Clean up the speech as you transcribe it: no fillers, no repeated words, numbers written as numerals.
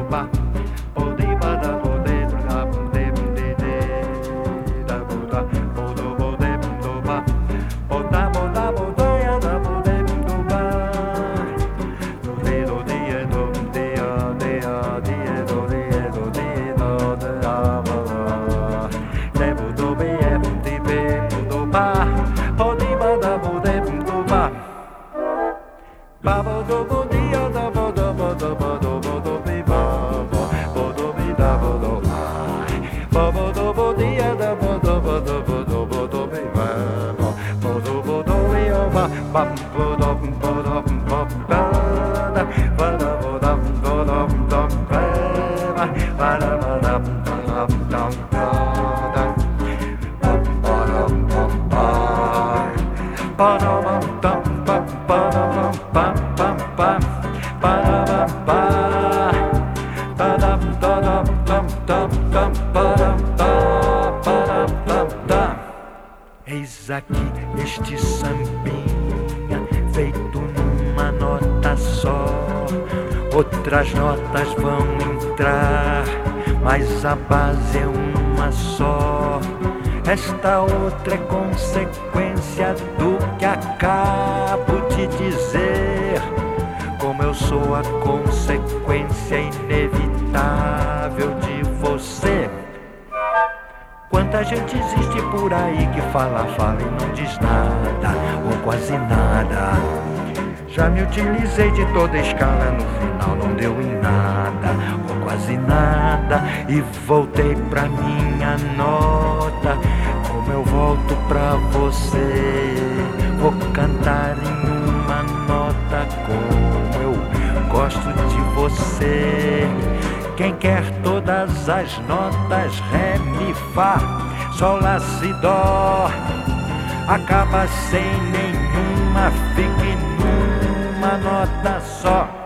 Eis aqui este sambinha feito numa nota só. Outras notas vão entrar, mas a base é uma só. Esta outra é consequência do que acabo de dizer. Como eu sou a consequência inevitável de você. Quanta gente existe por aí que fala e não diz nada, ou quase nada. Já me utilizei de toda escala, no final não deu em nada, ou quase nada. E voltei pra minha nota, como eu volto pra você. Vou cantar em uma nota como eu gosto de você. Quem quer todas as notas, ré, mi, fá, sol, lá, si, dó, acaba sem nenhuma, fique numa nota só.